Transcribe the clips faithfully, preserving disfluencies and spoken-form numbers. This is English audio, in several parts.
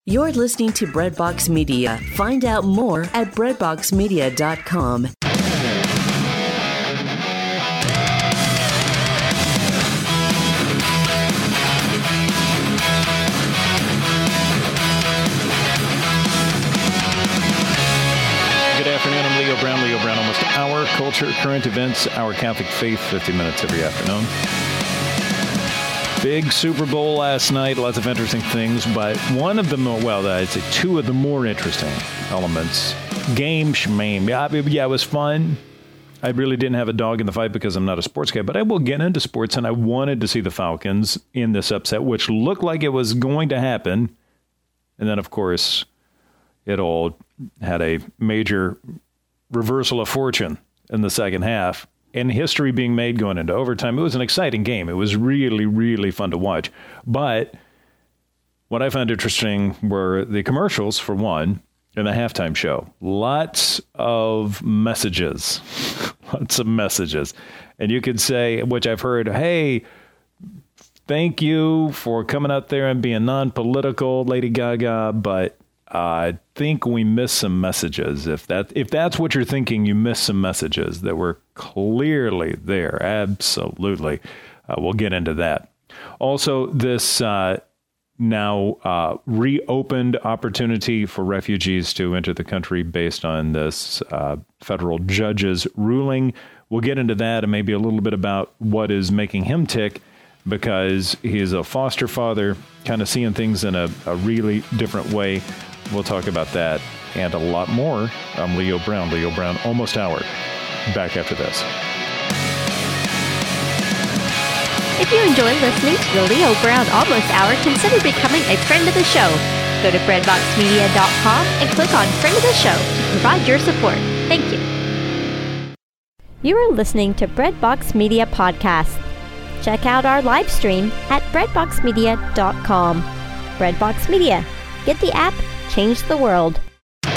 You're listening to Breadbox Media. Find out more at breadbox media dot com. Good afternoon. I'm Leo Brown. Leo Brown, almost our culture, current events, our Catholic faith, fifty minutes every afternoon. Big Super Bowl last night. Lots of interesting things, but one of the more, well, I'd say two of the more interesting elements. Game shmame. Yeah, yeah, it was fun. I really didn't have a dog in the fight because I'm not a sports guy, but I will get into sports, and I wanted to see the Falcons in this upset, which looked like it was going to happen. And then, of course, it all had a major reversal of fortune in the second half. And history being made going into overtime. It was an exciting game. It was really, really fun to watch. But what I found interesting were the commercials, for one, and the halftime show. Lots of messages. Lots of messages. And you could say, which I've heard, hey, thank you for coming out there and being non-political, Lady Gaga, but I think we missed some messages. If that if that's what you're thinking, you missed some messages that were clearly there. Absolutely. Uh, we'll get into that. Also, this uh, now uh, reopened opportunity for refugees to enter the country based on this uh, federal judge's ruling. We'll get into that and maybe a little bit about what is making him tick, because he's a foster father, kind of seeing things in a, a really different way. We'll talk about that and a lot more. I'm Leo Brown. Leo Brown, almost hour. Back after this. If you enjoy listening to the Leo Brown Almost Hour, consider becoming a friend of the show. Go to breadbox media dot com and click on Friend of the Show to provide your support. Thank you. You are listening to Breadbox Media Podcast. Check out our live stream at breadbox media dot com. Breadbox Media. Get the app. Change the world. Good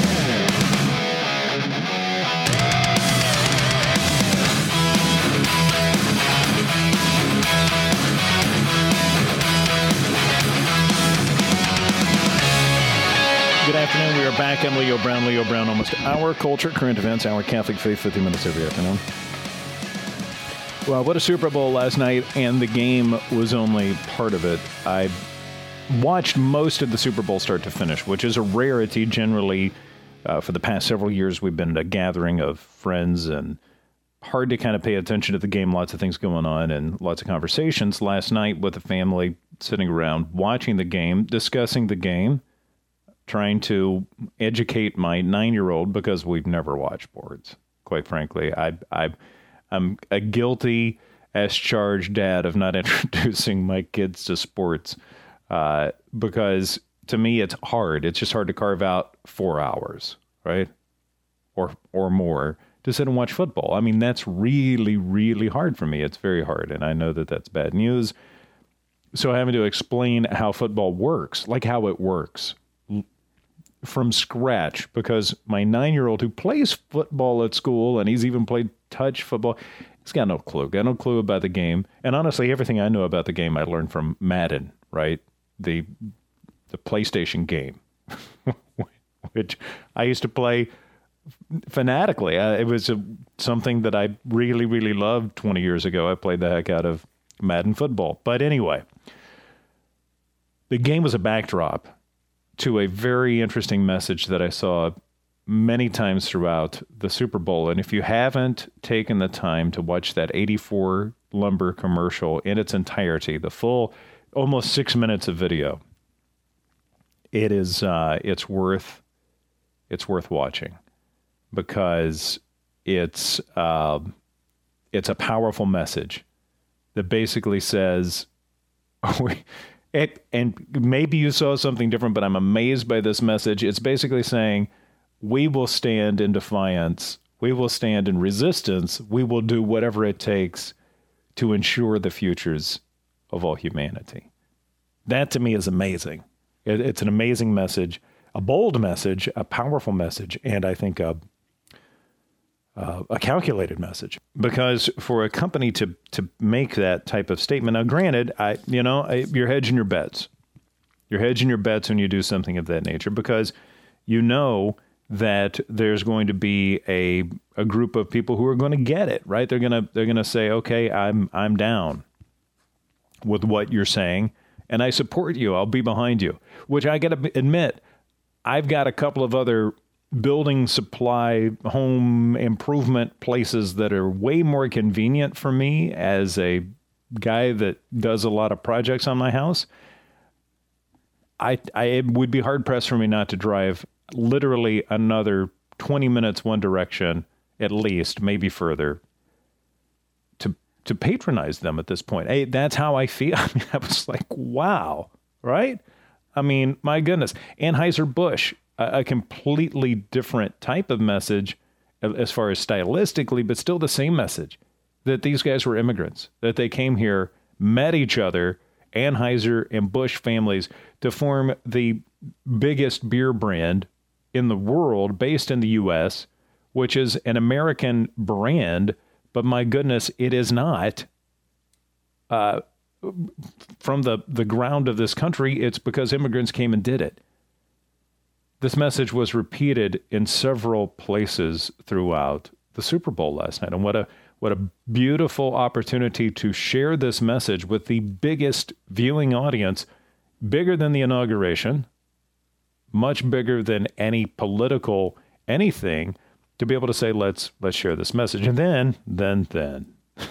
afternoon. We are back. I'm Leo Brown. Leo Brown, almost our culture, current events, our Catholic faith, fifty minutes every afternoon. Well, what a Super Bowl last night, and the game was only part of it. I watched most of the Super Bowl start to finish, which is a rarity. Generally, uh, for the past several years, we've been a gathering of friends and hard to kind of pay attention to the game. Lots of things going on and lots of conversations. Last night with the family, sitting around, watching the game, discussing the game, trying to educate my nine-year-old, because we've never watched sports, quite frankly. I, I, I'm a guilty as charged dad of not introducing my kids to sports. Uh, because to me, it's hard. It's just hard to carve out four hours, right? Or or more to sit and watch football. I mean, that's really, really hard for me. It's very hard. And I know that that's bad news. So having to explain how football works, like how it works from scratch, because my nine-year-old who plays football at school, and he's even played touch football, he's got no clue, got no clue about the game. And honestly, everything I know about the game, I learned from Madden, right? The the PlayStation game, which I used to play fanatically. Uh, it was a, something that I really, really loved twenty years ago. I played the heck out of Madden football. But anyway, the game was a backdrop to a very interesting message that I saw many times throughout the Super Bowl. And if you haven't taken the time to watch that eighty-four Lumber commercial in its entirety, the full almost six minutes of video, it is uh, it's worth it's worth watching, because it's uh, it's a powerful message that basically says, it, and maybe you saw something different, but I'm amazed by this message. It's basically saying, we will stand in defiance, we will stand in resistance, we will do whatever it takes to ensure the futures of all humanity. That to me is amazing. It, it's an amazing message, a bold message, a powerful message, and I think a, uh, a calculated message. Because for a company to to make that type of statement, now granted, I you know I, you're hedging your bets. You're hedging your bets when you do something of that nature because you know that there's going to be a a group of people who are going to get it, right? They're gonna they're gonna say, okay, I'm I'm down with what you're saying, and I support you. I'll be behind you. Which I got to admit, I've got a couple of other building supply, home improvement places that are way more convenient for me as a guy that does a lot of projects on my house. I I it would be hard pressed for me not to drive literally another twenty minutes one direction, at least, maybe further, to to patronize them at this point. Hey, that's how I feel. I mean, I was like, wow, right? I mean, my goodness. Anheuser-Busch, a, a completely different type of message as far as stylistically, but still the same message, that these guys were immigrants, that they came here, met each other, Anheuser and Busch families, to form the biggest beer brand in the world based in the U S, which is an American brand, but my goodness, it is not uh, from the, the ground of this country. It's because immigrants came and did it. This message was repeated in several places throughout the Super Bowl last night. And what a what a beautiful opportunity to share this message with the biggest viewing audience, bigger than the inauguration, much bigger than any political anything, to be able to say, let's let's share this message. And then, then, then,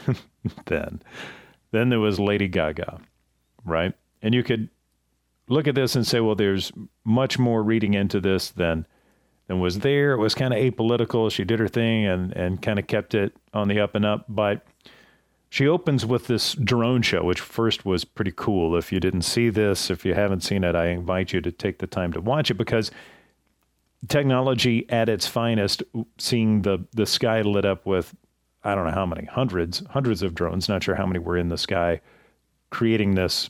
then, then there was Lady Gaga, right? And you could look at this and say, well, there's much more reading into this than than was there. It was kind of apolitical. She did her thing and, and kind of kept it on the up and up. But she opens with this drone show, which first was pretty cool. If you didn't see this, if you haven't seen it, I invite you to take the time to watch it, because technology at its finest, seeing the, the sky lit up with, I don't know how many, hundreds, hundreds of drones, not sure how many were in the sky, creating this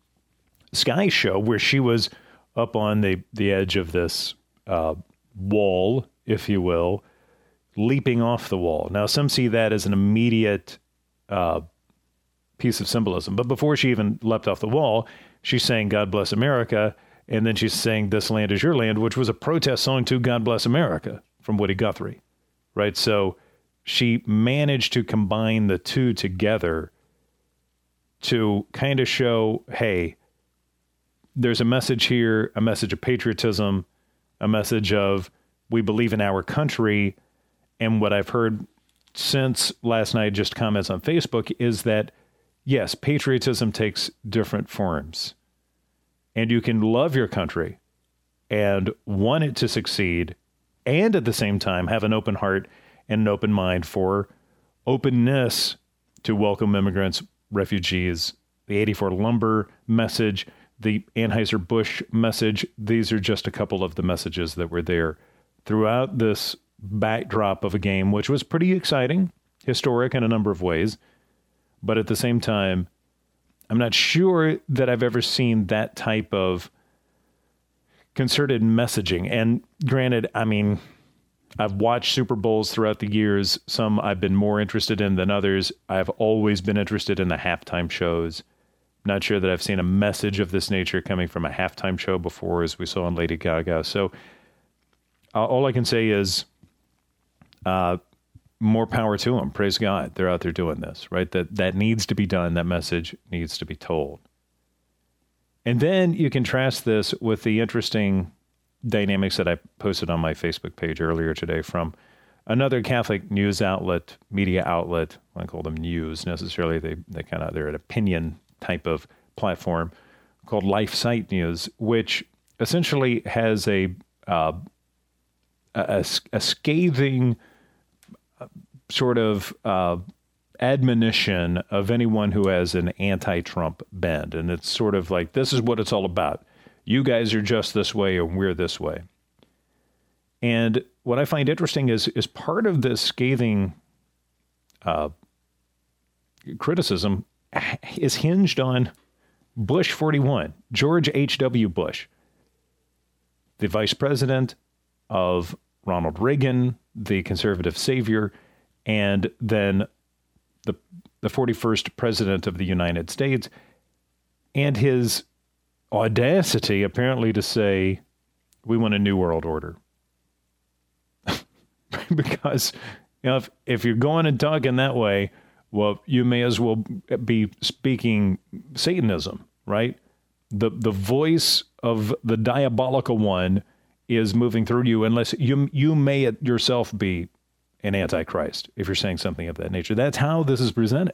sky show where she was up on the, the edge of this uh, wall, if you will, leaping off the wall. Now, some see that as an immediate uh, piece of symbolism. But before she even leapt off the wall, she's saying, God bless America. And then she's saying, this land is your land, which was a protest song to God Bless America from Woody Guthrie, right? So she managed to combine the two together to kind of show, hey, there's a message here, a message of patriotism, a message of we believe in our country. And what I've heard since last night, just comments on Facebook, is that, yes, patriotism takes different forms. And you can love your country and want it to succeed, and at the same time have an open heart and an open mind for openness to welcome immigrants, refugees, the eighty-four lumber message, the Anheuser-Busch message. These are just a couple of the messages that were there throughout this backdrop of a game, which was pretty exciting, historic in a number of ways. But at the same time, I'm not sure that I've ever seen that type of concerted messaging. And granted, I mean, I've watched Super Bowls throughout the years. Some I've been more interested in than others. I've always been interested in the halftime shows. Not sure that I've seen a message of this nature coming from a halftime show before, as we saw in Lady Gaga. So uh, all I can say is uh, more power to them. Praise God. They're out there doing this, right? That that needs to be done. That message needs to be told. And then you contrast this with the interesting dynamics that I posted on my Facebook page earlier today from another Catholic news outlet, media outlet. I don't call them news necessarily. They they kind of, they're an opinion type of platform called LifeSite News, which essentially has a uh, a, a scathing sort of uh, admonition of anyone who has an anti-Trump bend. And it's sort of like, this is what it's all about. You guys are just this way and we're this way. And what I find interesting is, is part of this scathing uh, criticism is hinged on Bush forty-one, George H W. Bush, the vice president of Ronald Reagan, the conservative savior, and then the the forty-first president of the United States, and his audacity, apparently, to say we want a new world order. Because, you know, if, if you're going and talking that way, well, you may as well be speaking Satanism, right? The the voice of the diabolical one is moving through you, unless you you may yourself be an antichrist if you're saying something of that nature. That's how this is presented.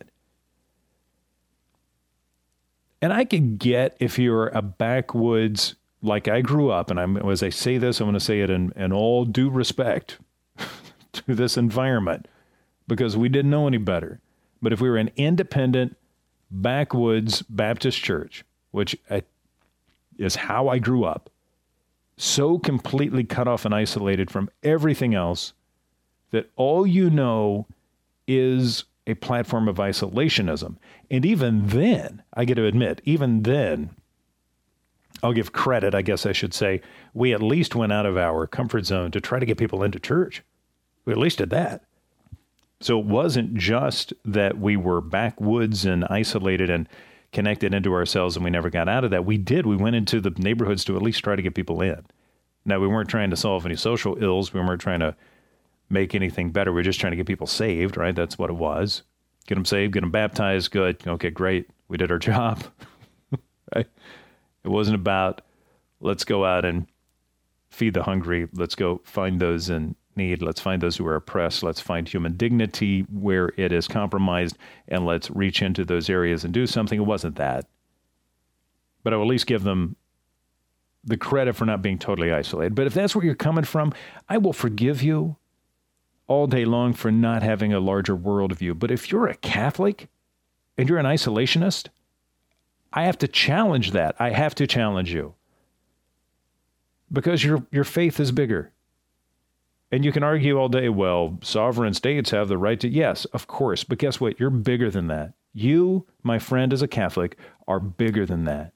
And I could get if you're a backwoods, like I grew up, and I'm, as I say this, I'm going to say it in, in all due respect to this environment, because we didn't know any better. But if we were an independent backwoods Baptist church, which I, is how I grew up, so completely cut off and isolated from everything else that all you know is a platform of isolationism. And even then, I get to admit, even then, I'll give credit, I guess I should say, we at least went out of our comfort zone to try to get people into church. We at least did that. So it wasn't just that we were backwoods and isolated and connected into ourselves and we never got out of that. We did. We went into the neighborhoods to at least try to get people in. Now, we weren't trying to solve any social ills. We weren't trying to make anything better. We were just trying to get people saved, right? That's what it was. Get them saved, get them baptized. Good. Okay, great. We did our job. Right? It wasn't about, let's go out and feed the hungry. Let's go find those in need. Let's find those who are oppressed. Let's find human dignity where it is compromised, and let's reach into those areas and do something. It wasn't that. But I will at least give them the credit for not being totally isolated. But if that's where you're coming from, I will forgive you all day long for not having a larger worldview. But if you're a Catholic and you're an isolationist, I have to challenge that. I have to challenge you. Because your your faith is bigger. And you can argue all day, well, sovereign states have the right to, yes, of course. But guess what? You're bigger than that. You, my friend, as a Catholic, are bigger than that.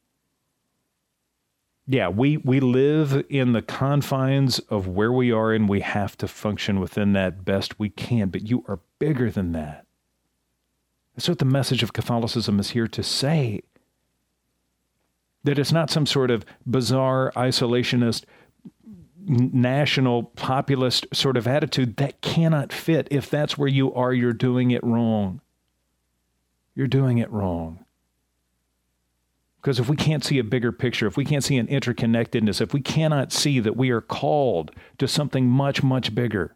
Yeah, we, we live in the confines of where we are, and we have to function within that best we can. But you are bigger than that. That's what the message of Catholicism is here to say. That it's not some sort of bizarre, isolationist, national, populist sort of attitude that cannot fit. If that's where you are, you're doing it wrong. You're doing it wrong. Because if we can't see a bigger picture, if we can't see an interconnectedness, if we cannot see that we are called to something much, much bigger,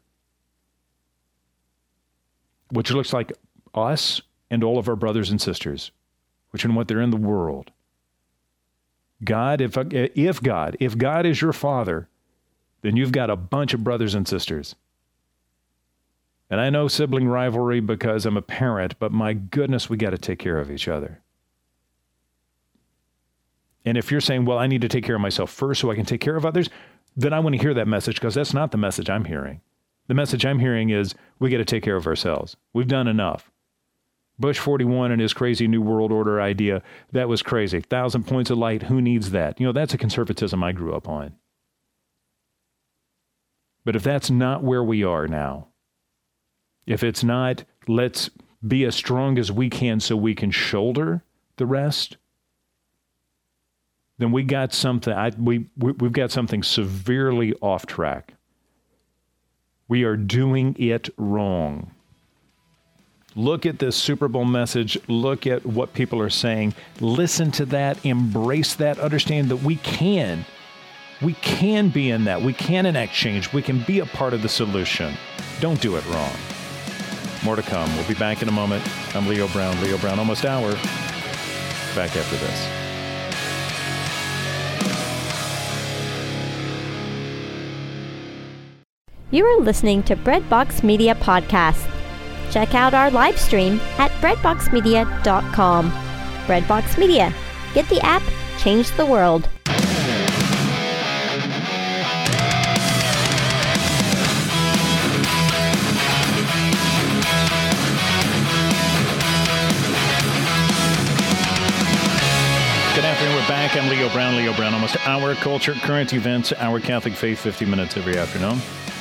which looks like us and all of our brothers and sisters, which in what they're in the world. God, if if God, if God is your father, then you've got a bunch of brothers and sisters. And I know sibling rivalry because I'm a parent, but my goodness, we got to take care of each other. And if you're saying, well, I need to take care of myself first so I can take care of others, then I want to hear that message, because that's not the message I'm hearing. The message I'm hearing is we got to take care of ourselves. We've done enough. Bush forty-one and his crazy New World Order idea, that was crazy. Thousand points of light, who needs that? You know, that's a conservatism I grew up on. But if that's not where we are now, if it's not, let's be as strong as we can so we can shoulder the rest, then we got something, I, we, we, we've got something severely off track. We are doing it wrong. Look at this Super Bowl message. Look at what people are saying. Listen to that. Embrace that. Understand that we can. We can be in that. We can enact change. We can be a part of the solution. Don't do it wrong. More to come. We'll be back in a moment. I'm Leo Brown. Leo Brown, Almost Hour. Back after this. You are listening to Breadbox Media Podcast. Check out our live stream at breadbox media dot com. Breadbox Media. Get the app, change the world. Good afternoon. We're back. I'm Leo Brown. Leo Brown, Almost Hour. Culture, current events, Our Catholic Faith, fifty minutes every afternoon.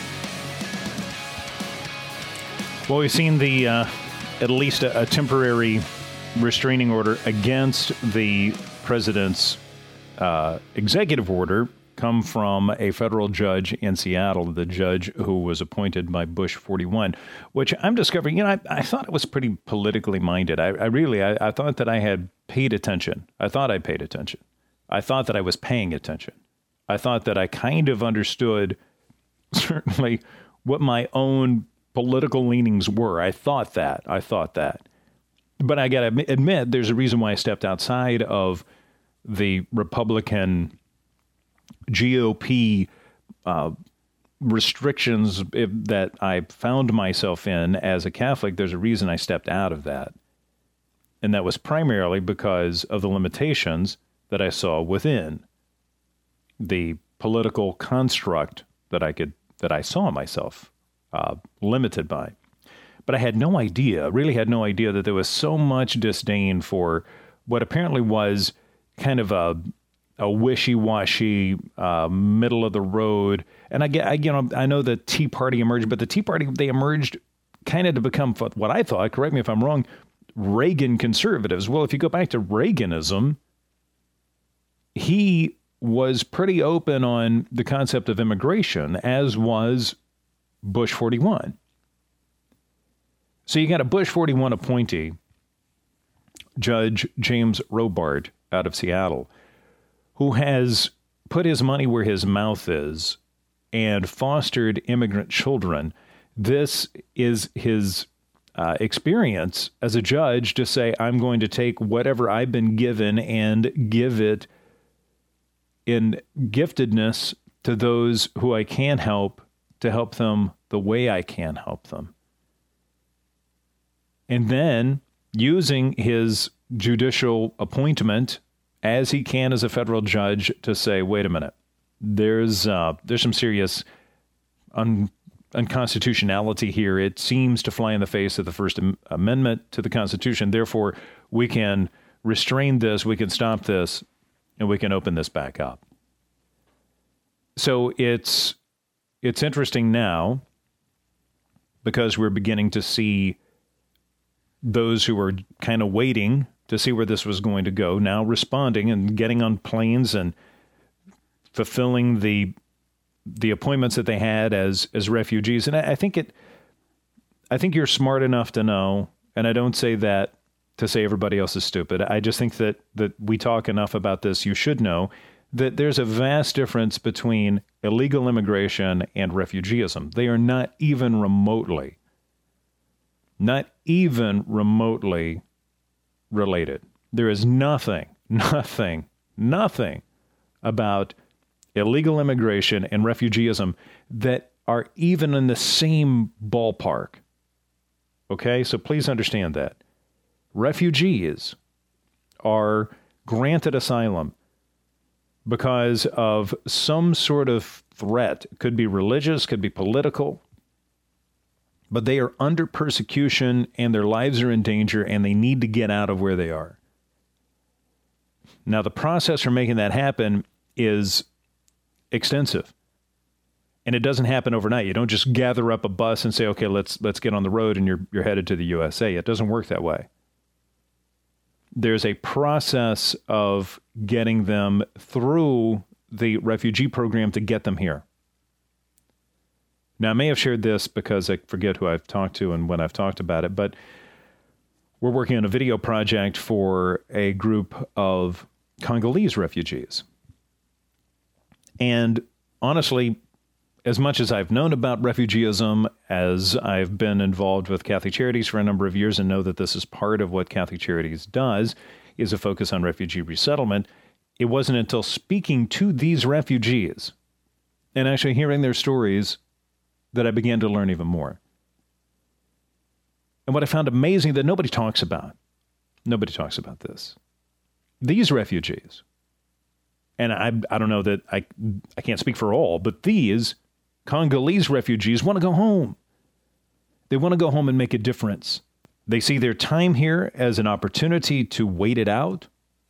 Well, we've seen the uh, at least a, a temporary restraining order against the president's uh, executive order come from a federal judge in Seattle, the judge who was appointed by Bush forty-one, which I'm discovering, you know, I, I thought it was pretty politically minded. I, I really, I, I thought that I had paid attention. I thought I paid attention. I thought that I was paying attention. I thought that I kind of understood certainly what my own political leanings were. I thought that. I thought that. But I got to admit, there's a reason why I stepped outside of the Republican G O P uh, restrictions if, that I found myself in as a Catholic. There's a reason I stepped out of that. And that was primarily because of the limitations that I saw within the political construct that I could, that I saw myself uh, limited by. But I had no idea, really had no idea that there was so much disdain for what apparently was kind of a a wishy-washy, uh, middle of the road. And I get, I, you know, I know the Tea Party emerged, but the Tea Party, they emerged kind of to become what I thought, correct me if I'm wrong, Reagan conservatives. Well, if you go back to Reaganism, he was pretty open on the concept of immigration, as was Bush forty-one. So you got a Bush forty-one appointee, Judge James Robart out of Seattle, who has put his money where his mouth is and fostered immigrant children. This is his uh, experience as a judge to say, I'm going to take whatever I've been given and give it in giftedness to those who I can help, to help them the way I can help them. And then using his judicial appointment as he can as a federal judge to say, wait a minute, there's uh, there's some serious un- unconstitutionality here. It seems to fly in the face of the First Am- Amendment to the Constitution. Therefore, we can restrain this, we can stop this, and we can open this back up. So it's it's interesting now because we're beginning to see those who were kind of waiting to see where this was going to go, now responding and getting on planes and fulfilling the the appointments that they had as as refugees. And I, I think it, I think you're smart enough to know, and I don't say that to say everybody else is stupid. I just think that that we talk enough about this. You should know that there's a vast difference between illegal immigration and refugeeism. They are not even remotely, not even remotely related. There is nothing, nothing, nothing about illegal immigration and refugeeism that are even in the same ballpark. Okay, so please understand that. Refugees are granted asylum because of some sort of threat. It could be religious, could be political, but they are under persecution and their lives are in danger and they need to get out of where they are. Now, the process for making that happen is extensive. And it doesn't happen overnight. You don't just gather up a bus and say, okay, let's let's get on the road and you're you're headed to the U S A. It doesn't work that way. There's a process of getting them through the refugee program to get them here. Now, I may have shared this because I forget who I've talked to and when I've talked about it, but we're working on a video project for a group of Congolese refugees. And honestly, as much as I've known about refugeeism, as I've been involved with Catholic Charities for a number of years and know that this is part of what Catholic Charities does, is a focus on refugee resettlement, it wasn't until speaking to these refugees and actually hearing their stories that I began to learn even more. And what I found amazing that nobody talks about, nobody talks about this. These refugees, and I I don't know that I I can't speak for all, but these Congolese refugees want to go home. They want to go home and make a difference. They see their time here as an opportunity to wait it out,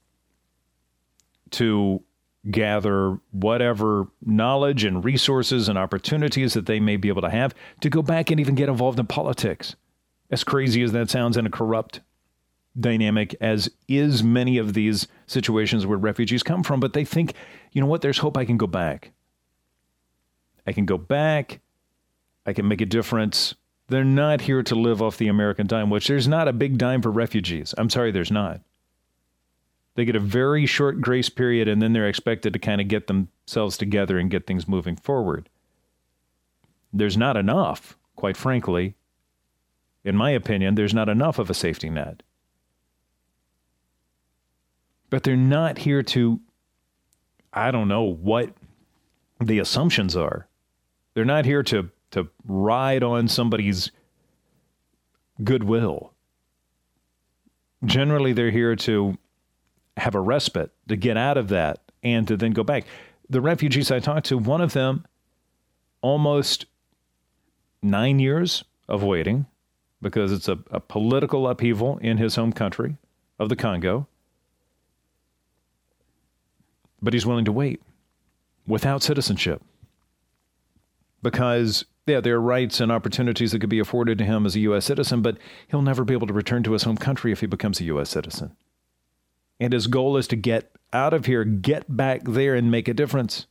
to gather whatever knowledge and resources and opportunities that they may be able to have to go back and even get involved in politics. As crazy as that sounds, in a corrupt dynamic as is many of these situations where refugees come from, but they think, you know what, there's hope, I can go back. I can go back, I can make a difference. They're not here to live off the American dime, which there's not a big dime for refugees. I'm sorry, there's not. They get a very short grace period, and then they're expected to kind of get themselves together and get things moving forward. There's not enough, quite frankly. In my opinion, there's not enough of a safety net. But they're not here to, I don't know what the assumptions are. They're not here to, to ride on somebody's goodwill. Generally, they're here to have a respite, to get out of that, and to then go back. The refugees I talked to, one of them, almost nine years of waiting, because it's a, a political upheaval in his home country of the Congo. But he's willing to wait without citizenship. Because, yeah, there are rights and opportunities that could be afforded to him as a U S citizen, but he'll never be able to return to his home country if he becomes a U S citizen. And his goal is to get out of here, get back there, and make a difference.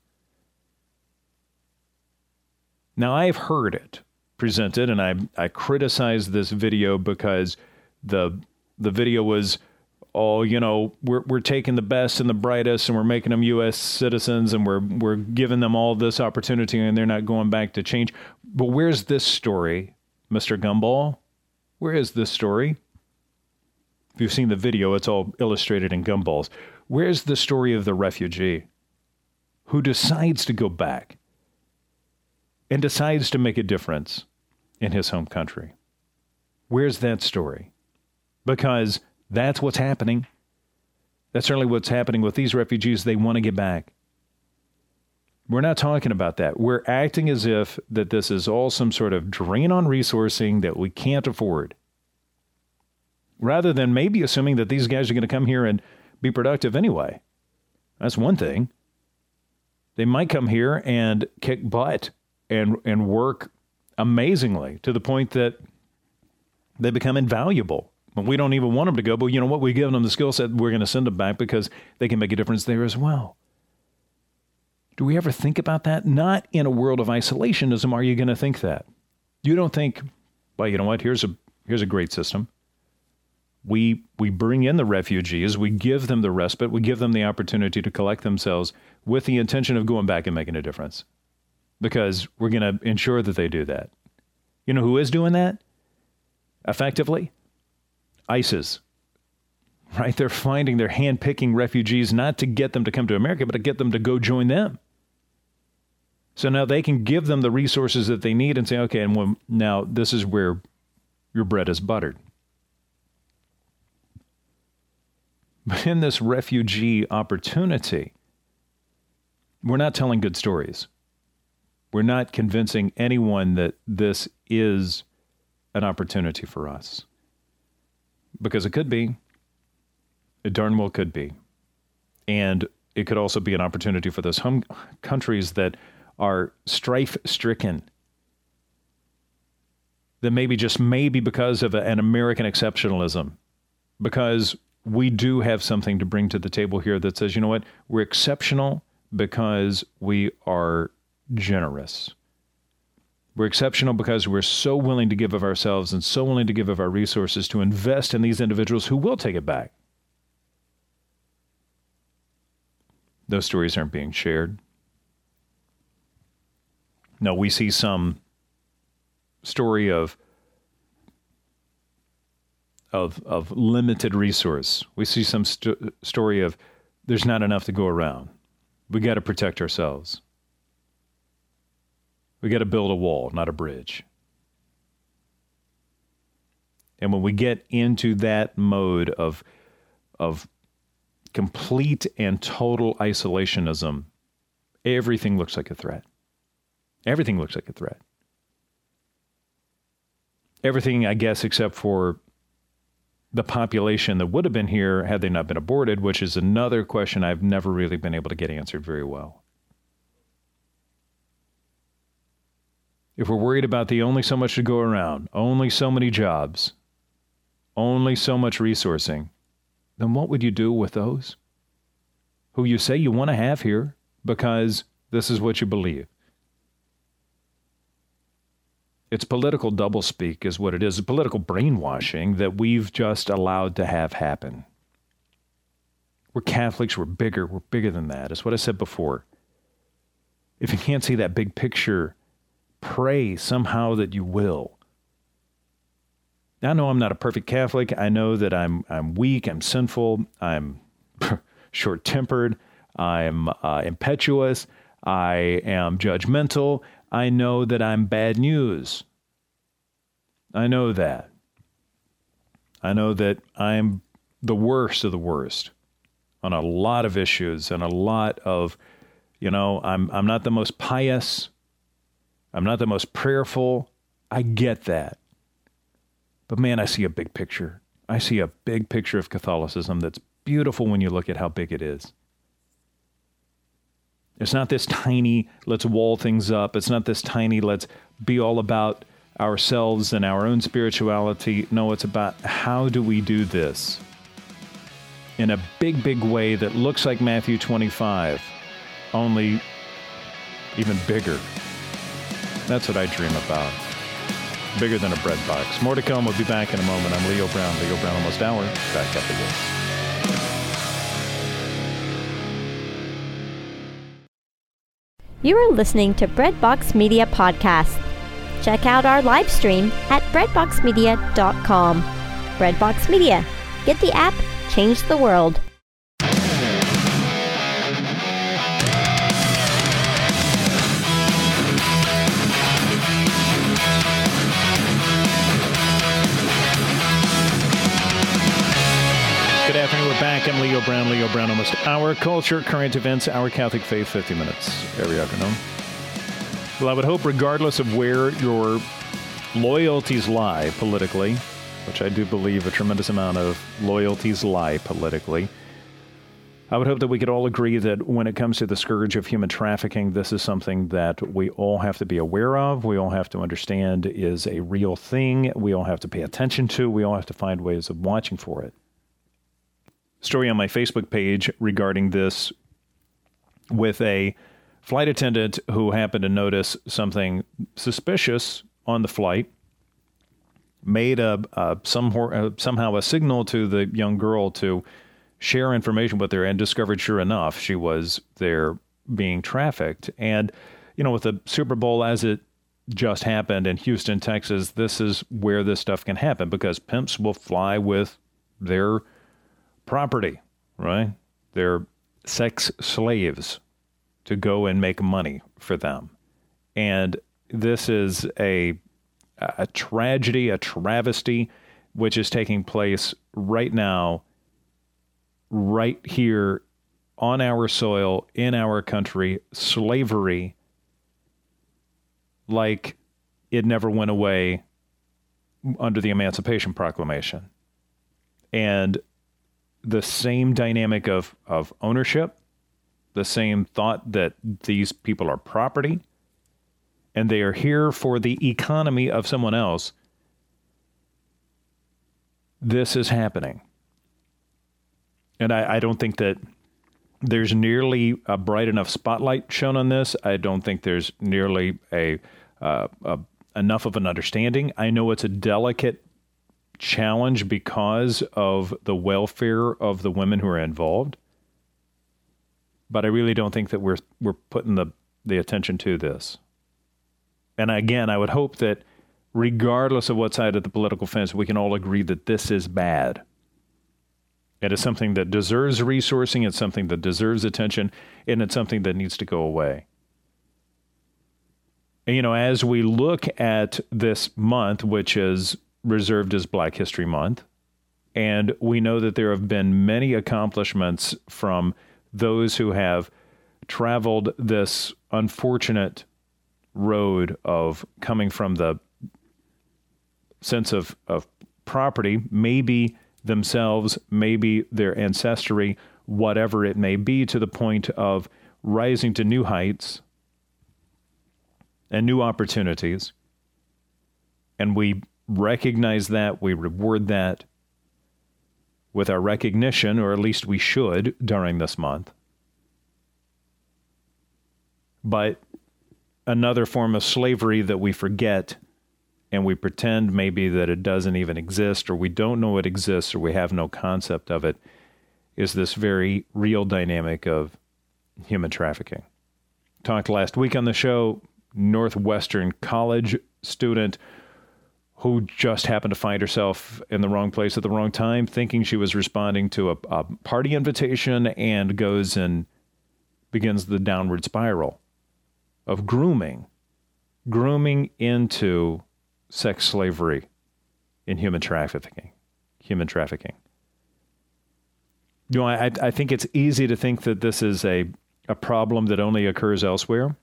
Now, I've heard it presented, and I I criticized this video because the the video was, oh, you know, we're we're taking the best and the brightest, and we're making them U S citizens, and we're we're giving them all this opportunity, and they're not going back to change. But where's this story, Mister Gumball? Where is this story? If you've seen the video, it's all illustrated in gumballs. Where's the story of the refugee who decides to go back and decides to make a difference in his home country? Where's that story? Because that's what's happening. That's certainly what's happening with these refugees. They want to get back. We're not talking about that. We're acting as if that this is all some sort of drain on resourcing that we can't afford, rather than maybe assuming that these guys are going to come here and be productive anyway. That's one thing. They might come here and kick butt and and work amazingly to the point that they become invaluable. But we don't even want them to go. But you know what? We've given them the skill set. We're going to send them back because they can make a difference there as well. Do we ever think about that? Not in a world of isolationism are you going to think that. You don't think, well, you know what? Here's a here's a great system. We we bring in the refugees, we give them the respite, we give them the opportunity to collect themselves with the intention of going back and making a difference. Because we're going to ensure that they do that. You know who is doing that? Effectively? ISIS. Right? They're finding, they're handpicking refugees not to get them to come to America, but to get them to go join them. So now they can give them the resources that they need and say, okay, and well, now this is where your bread is buttered. But in this refugee opportunity, we're not telling good stories. We're not convincing anyone that this is an opportunity for us. Because it could be. It darn well could be. And it could also be an opportunity for those home countries that are strife-stricken. That maybe just maybe because of a, an American exceptionalism. Because we do have something to bring to the table here that says, you know what, we're exceptional because we are generous. We're exceptional because we're so willing to give of ourselves and so willing to give of our resources to invest in these individuals who will take it back. Those stories aren't being shared. No, we see some story of Of, of limited resource. We see some st- story of there's not enough to go around. We got to protect ourselves. We got to build a wall, not a bridge. And when we get into that mode of, of complete and total isolationism, everything looks like a threat. Everything looks like a threat. Everything, I guess, except for the population that would have been here had they not been aborted, which is another question I've never really been able to get answered very well. If we're worried about the only so much to go around, only so many jobs, only so much resourcing, then what would you do with those who you say you want to have here because this is what you believe? It's political doublespeak is what it is. It's political brainwashing that we've just allowed to have happen. We're Catholics. We're bigger. We're bigger than that. It's what I said before. If you can't see that big picture, pray somehow that you will. I know I'm not a perfect Catholic. I know that I'm I'm weak. I'm sinful. I'm short-tempered. I'm uh, impetuous. I am judgmental. I know that I'm bad news. I know that. I know that I'm the worst of the worst on a lot of issues and a lot of, you know, I'm I'm not the most pious. I'm not the most prayerful. I get that. But man, I see a big picture. I see a big picture of Catholicism that's beautiful when you look at how big it is. It's not this tiny, let's wall things up. It's not this tiny, let's be all about ourselves and our own spirituality. No, it's about how do we do this in a big, big way that looks like Matthew twenty-five, only even bigger. That's what I dream about. Bigger than a bread box. More to come. We'll be back in a moment. I'm Leo Brown. Leo Brown Almost Hour. Back after this. You are listening to Breadbox Media Podcast. Check out our live stream at breadbox media dot com. Breadbox Media. Get the app, change the world. Good afternoon. We're back. I'm Leo Brown. Leo Brown Almost Hour. Culture, current events, our Catholic faith, fifty minutes every afternoon. Well, I would hope regardless of where your loyalties lie politically, which I do believe a tremendous amount of loyalties lie politically, I would hope that we could all agree that when it comes to the scourge of human trafficking, this is something that we all have to be aware of. We all have to understand is a real thing. We all have to pay attention to. We all have to find ways of watching for it. Story on my Facebook page regarding this with a flight attendant who happened to notice something suspicious on the flight, made a, a some, uh, somehow a signal to the young girl to share information with her, and discovered, sure enough, she was there being trafficked. And, you know, with the Super Bowl as it just happened in Houston, Texas, this is where this stuff can happen because pimps will fly with their property, right? They're sex slaves to go and make money for them. And this is a a tragedy, a travesty, which is taking place right now, right here on our soil, in our country. Slavery, like it never went away under the Emancipation Proclamation. And the same dynamic of, of ownership, the same thought that these people are property, and they are here for the economy of someone else. This is happening. And I, I don't think that there's nearly a bright enough spotlight shown on this. I don't think there's nearly a, uh, a enough of an understanding. I know it's a delicate challenge because of the welfare of the women who are involved, but I really don't think that we're we're putting the, the attention to this. And again, I would hope that regardless of what side of the political fence, we can all agree that this is bad. It is something that deserves resourcing, it's something that deserves attention, and it's something that needs to go away. And, you know, as we look at this month, which is reserved as Black History Month, and we know that there have been many accomplishments from those who have traveled this unfortunate road of coming from the sense of, of property, maybe themselves, maybe their ancestry, whatever it may be, to the point of rising to new heights and new opportunities. And we recognize that, we reward that, with our recognition, or at least we should during this month. But another form of slavery that we forget and we pretend maybe that it doesn't even exist, or we don't know it exists, or we have no concept of it, is this very real dynamic of human trafficking. Talked last week on the show, Northwestern College student who just happened to find herself in the wrong place at the wrong time, thinking she was responding to a, a party invitation, and goes and begins the downward spiral of grooming, grooming into sex slavery in human trafficking, human trafficking. You know, I, I think it's easy to think that this is a, a problem that only occurs elsewhere.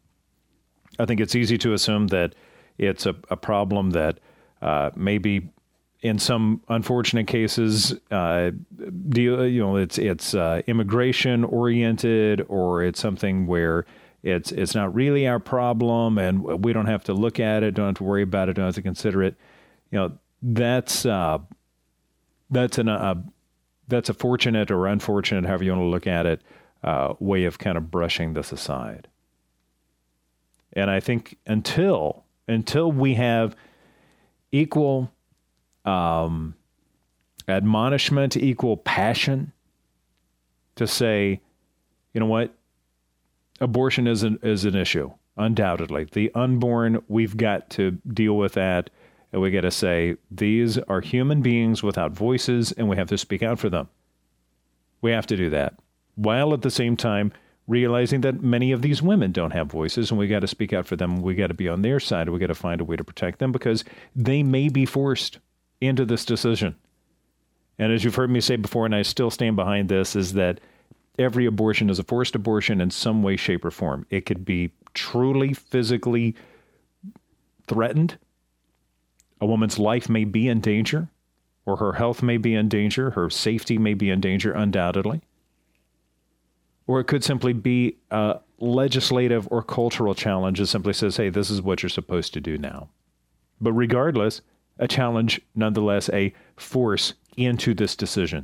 I think it's easy to assume that it's a, a problem that uh, maybe in some unfortunate cases, uh, deal, you know, it's it's uh, immigration oriented, or it's something where it's it's not really our problem and we don't have to look at it, don't have to worry about it, don't have to consider it. You know, that's uh, that's an uh, that's a fortunate or unfortunate, however you want to look at it, uh, way of kind of brushing this aside. And I think until until we have equal um, admonishment, equal passion to say, you know what, abortion is an, is an issue, undoubtedly. The unborn, we've got to deal with that. And we got to say, these are human beings without voices, and we have to speak out for them. We have to do that, while at the same time realizing that many of these women don't have voices, and we got to speak out for them. We got to be on their side. We got to find a way to protect them, because they may be forced into this decision. And as you've heard me say before, and I still stand behind this, is that every abortion is a forced abortion in some way, shape, or form. It could be truly physically threatened. A woman's life may be in danger, or her health may be in danger. Her safety may be in danger, undoubtedly. Or it could simply be a legislative or cultural challenge that simply says, hey, this is what you're supposed to do now. But regardless, a challenge, nonetheless, a force into this decision.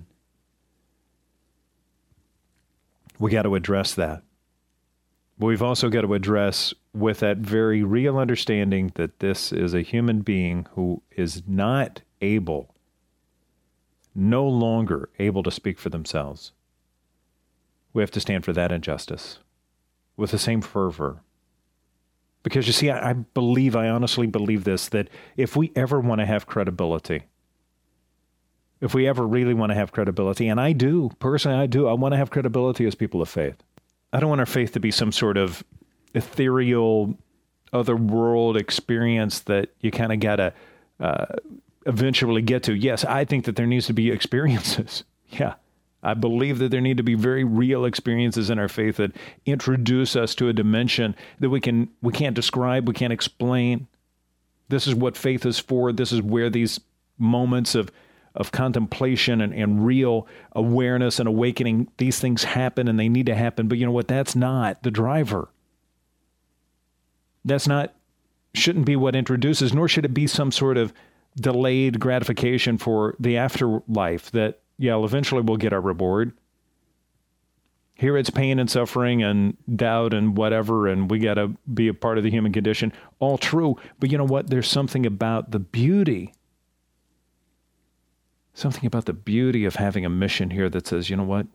We got to address that. But we've also got to address with that very real understanding that this is a human being who is not able, no longer able to speak for themselves. We have to stand for that injustice with the same fervor. Because you see, I, I believe, I honestly believe this, that if we ever want to have credibility, if we ever really want to have credibility, and I do, personally I do, I want to have credibility as people of faith. I don't want our faith to be some sort of ethereal, otherworld experience that you kind of got to uh, eventually get to. Yes, I think that there needs to be experiences. Yeah. I believe that there need to be very real experiences in our faith that introduce us to a dimension that we can we can't describe, we can't explain. This is what faith is for. This is where these moments of of contemplation and, and real awareness and awakening, these things happen and they need to happen. But you know what? That's not the driver. That's not, shouldn't be what introduces, nor should it be some sort of delayed gratification for the afterlife that, yeah, well, eventually we'll get our reward. Here it's pain and suffering and doubt and whatever, and we got to be a part of the human condition. All true. But you know what? There's something about the beauty, something about the beauty of having a mission here that says, you know what?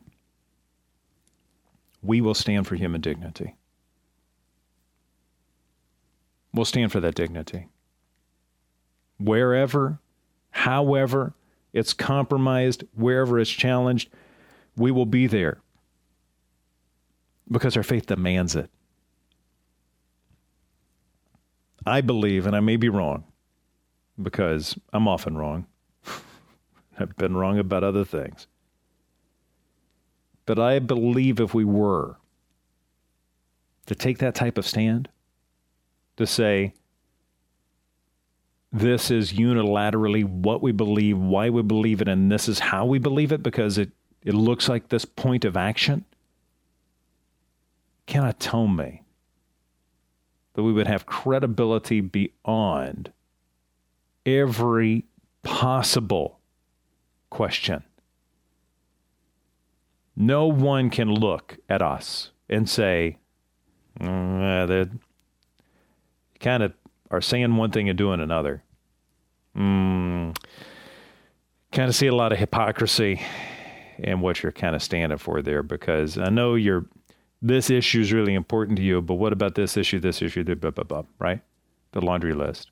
We will stand for human dignity. We'll stand for that dignity. Wherever, however it's compromised, wherever it's challenged, we will be there because our faith demands it. I believe, and I may be wrong, because I'm often wrong. I've been wrong about other things. But I believe if we were to take that type of stand, to say, this is unilaterally what we believe, why we believe it, and this is how we believe it, because it, it looks like this point of action, cannot tell me that we would have credibility beyond every possible question No one can look at us and say, mm, they kind of are saying one thing and doing another. Mm, kind of see a lot of hypocrisy in what you're kind of standing for there, because I know you're, this issue is really important to you, but what about this issue, this issue, blah, blah, blah, right? The laundry list.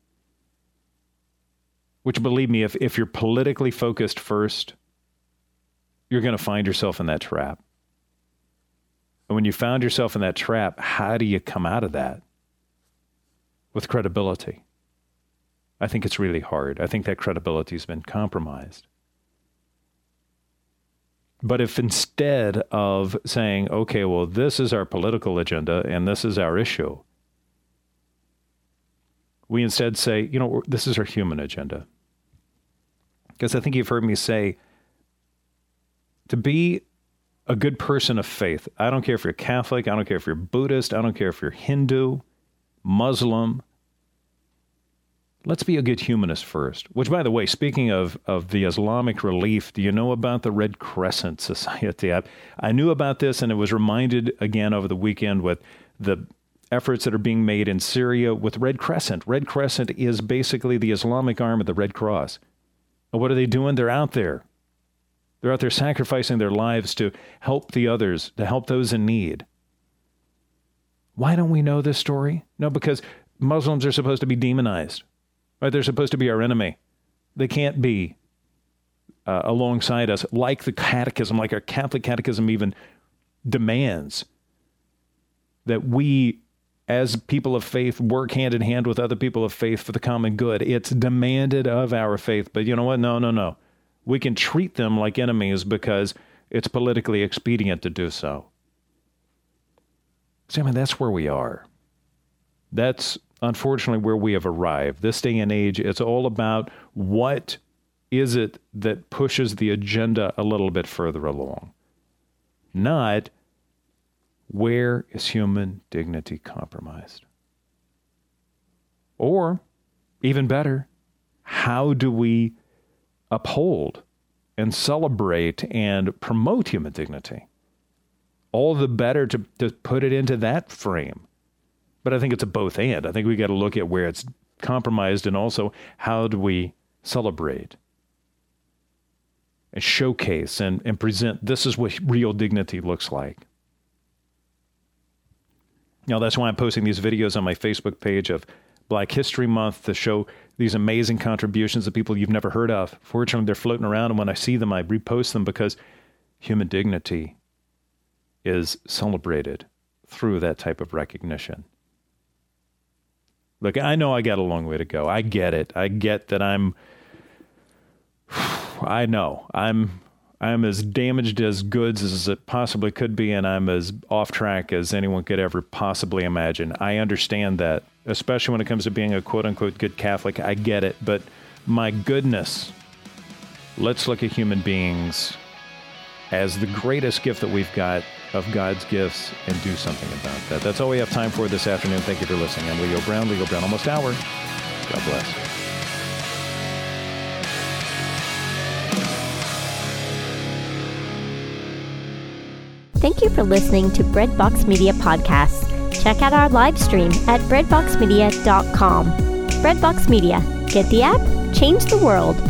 Which, believe me, if, if you're politically focused first, you're going to find yourself in that trap. And when you found yourself in that trap, how do you come out of that? With credibility. I think it's really hard. I think that credibility has been compromised. But if instead of saying, okay, well, this is our political agenda and this is our issue, we instead say, you know, this is our human agenda. Because I think you've heard me say, to be a good person of faith, I don't care if you're Catholic, I don't care if you're Buddhist, I don't care if you're Hindu, Muslim, let's be a good humanist first. Which, by the way, speaking of, of the Islamic Relief, do you know about the Red Crescent Society? I, I knew about this, and it was reminded again over the weekend with the efforts that are being made in Syria with Red Crescent. Red Crescent is basically the Islamic arm of the Red Cross. And what are they doing? They're out there. They're out there sacrificing their lives to help the others, to help those in need. Why don't we know this story? No, because Muslims are supposed to be demonized. Right? They're supposed to be our enemy. They can't be uh, alongside us like the catechism, like our Catholic catechism even demands that we, as people of faith, work hand in hand with other people of faith for the common good. It's demanded of our faith. But you know what? No, no, no. We can treat them like enemies because it's politically expedient to do so. See, I mean, that's where we are. That's unfortunately where we have arrived. This day and age, it's all about what is it that pushes the agenda a little bit further along. Not where is human dignity compromised? Or, even better, how do we uphold and celebrate and promote human dignity? All the better to, to put it into that frame. But I think it's a both and. I think we got to look at where it's compromised and also how do we celebrate and showcase and, and present this is what real dignity looks like. Now, that's why I'm posting these videos on my Facebook page of Black History Month to show these amazing contributions of people you've never heard of. Fortunately, they're floating around, and when I see them, I repost them because human dignity is celebrated through that type of recognition. Look, I know I got a long way to go. I get it. I get that I'm, I know, I'm I'm as damaged as goods as it possibly could be, and I'm as off track as anyone could ever possibly imagine. I understand that, especially when it comes to being a quote-unquote good Catholic. I get it, but my goodness, let's look at human beings as the greatest gift that we've got of God's gifts and do something about that. That's all we have time for this afternoon. Thank you for listening. I'm Leo Brown, Leo Brown Almost Hour. God bless. Thank you for listening to Breadbox Media Podcasts. Check out our live stream at breadbox media dot com. Breadbox Media. Get the app, change the world.